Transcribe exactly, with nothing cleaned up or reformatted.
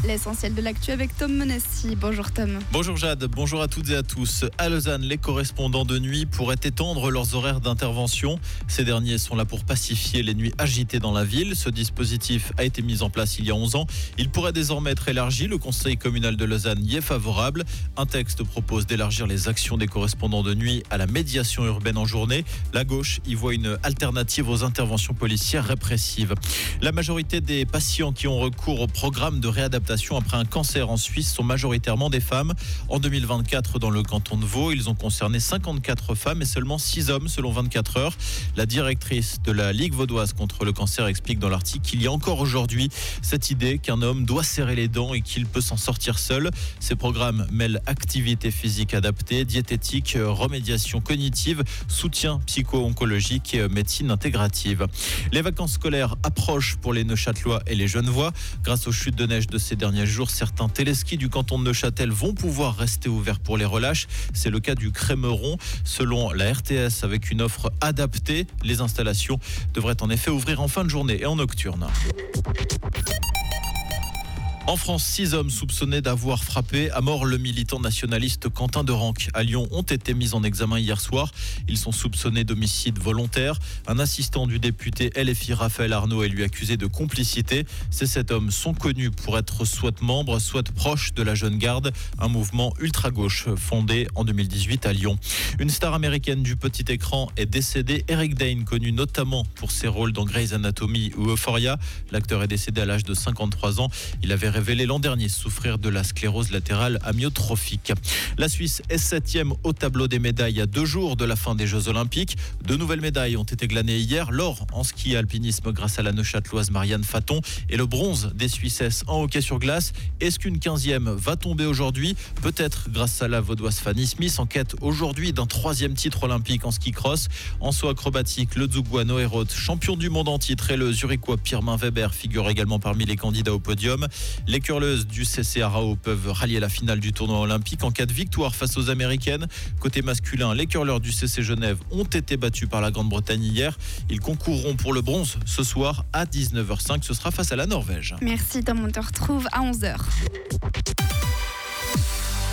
L'essentiel de l'actu avec Tom Menassi. Bonjour Tom. Bonjour Jade, bonjour à toutes et à tous. À Lausanne, les correspondants de nuit pourraient étendre leurs horaires d'intervention. Ces derniers sont là pour pacifier les nuits agitées dans la ville. Ce dispositif a été mis en place il y a onze ans. Il pourrait désormais être élargi. Le conseil communal de Lausanne y est favorable. Un texte propose d'élargir les actions des correspondants de nuit à la médiation urbaine en journée. La gauche y voit une alternative aux interventions policières répressives. La majorité des patients qui ont recours au programme de réadaptation après un cancer en Suisse sont majoritairement des femmes. En deux mille vingt-quatre, dans le canton de Vaud, ils ont concerné cinquante-quatre femmes et seulement six hommes selon vingt-quatre heures. La directrice de la Ligue vaudoise contre le cancer explique dans l'article qu'il y a encore aujourd'hui cette idée qu'un homme doit serrer les dents et qu'il peut s'en sortir seul. Ces programmes mêlent activité physique adaptée, diététique, remédiation cognitive, soutien psycho-oncologique et médecine intégrative. Les vacances scolaires approchent pour les Neuchâtelois et les Genevois. Grâce aux chutes de neige de ces derniers jours, certains téléskis du canton de Neuchâtel vont pouvoir rester ouverts pour les relâches. C'est le cas du Crémeron. Selon la R T S, avec une offre adaptée, les installations devraient en effet ouvrir en fin de journée et en nocturne. En France, six hommes soupçonnés d'avoir frappé à mort le militant nationaliste Quentin Derenque à Lyon ont été mis en examen hier soir. Ils sont soupçonnés d'homicide volontaire. Un assistant du député L F I Raphaël Arnaud est lui accusé de complicité. Ces sept hommes sont connus pour être soit membres, soit proches de la Jeune Garde, un mouvement ultra-gauche fondé en deux mille dix-huit à Lyon. Une star américaine du petit écran est décédée. Eric Dane, connu notamment pour ses rôles dans Grey's Anatomy ou Euphoria. L'acteur est décédé à l'âge de cinquante-trois ans. Il avait révélé l'an dernier souffrir de la sclérose latérale amyotrophique. La Suisse est septième au tableau des médailles à deux jours de la fin des Jeux Olympiques. De nouvelles médailles ont été glanées hier. L'or en ski et alpinisme grâce à la Neuchâteloise Marianne Faton et le bronze des Suissesses en hockey sur glace. Est-ce qu'une quinzième va tomber aujourd'hui? Peut-être grâce à la vaudoise Fanny Smith en quête aujourd'hui d'un troisième titre olympique en ski cross. En saut acrobatique, le Zougois Noé Roth, champion du monde en titre, et le Zurichois Pirmin Weber figurent également parmi les candidats au podium. Les curleuses du C C Arao peuvent rallier la finale du tournoi olympique en cas de victoire face aux Américaines. Côté masculin, les curleurs du C C Genève ont été battus par la Grande-Bretagne hier. Ils concourront pour le bronze ce soir à dix-neuf heures cinq. Ce sera face à la Norvège. Merci Tom, on te retrouve à onze heures.